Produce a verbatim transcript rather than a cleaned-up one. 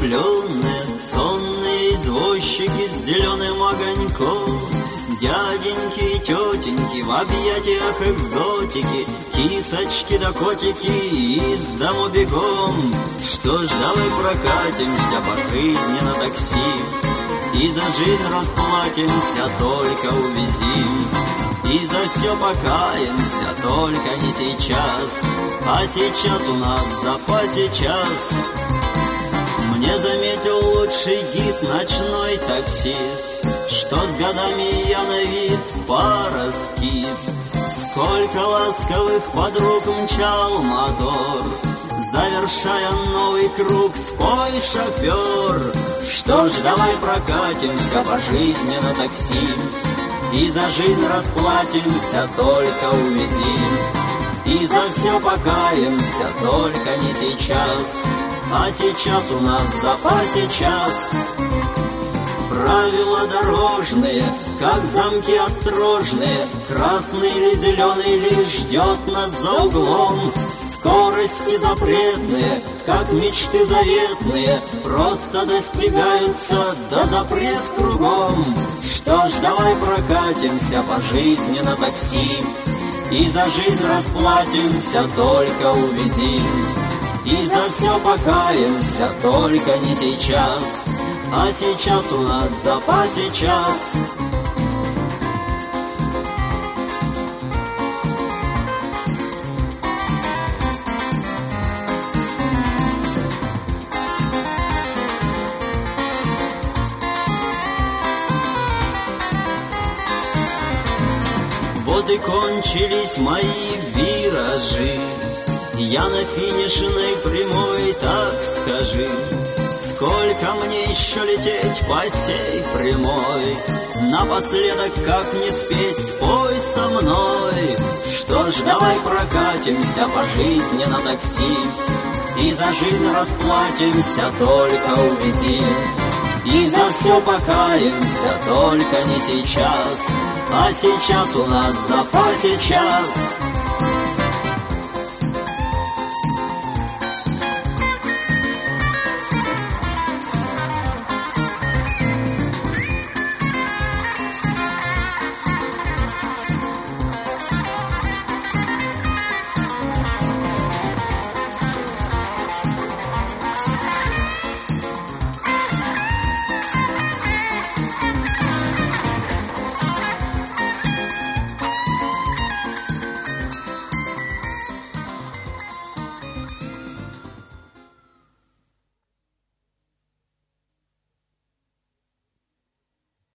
влюбленные, сонные извозчики с зеленым огоньком, дяденьки и тетеньки в объятиях экзотики, кисочки да котики из дому бегом. Что ж, давай прокатимся по жизни на такси, и за жизнь расплатимся, только увезим. И за все покаемся, только не сейчас, а сейчас у нас в запасе час. Мне заметил лучший гид, ночной таксист, что с годами я на вид пораскис. Сколько ласковых подруг мчал мотор, завершая новый круг, спой, шофер. Что ж, давай прокатимся по жизни на такси, и за жизнь расплатимся, только увезим. И за все покаемся, только не сейчас, а сейчас у нас в запасе час. Правила дорожные, как замки осторожные, красный или зеленый лишь ждет нас за углом. Скорости запретные, как мечты заветные, просто достигаются, да запрет кругом. Что ж, давай прокатимся по жизни на такси, и за жизнь расплатимся, только увезим. И за все покаемся, только не сейчас, а сейчас у нас в запасе час. Вот и кончились мои виражи, я на финишной прямой, так скажи, сколько мне еще лететь по сей прямой? Напоследок, как не спеть, спой со мной. Что ж, давай прокатимся по жизни на такси, и за жизнь расплатимся, только увезим. И за все покаемся, только не сейчас, а сейчас у нас в запасе час.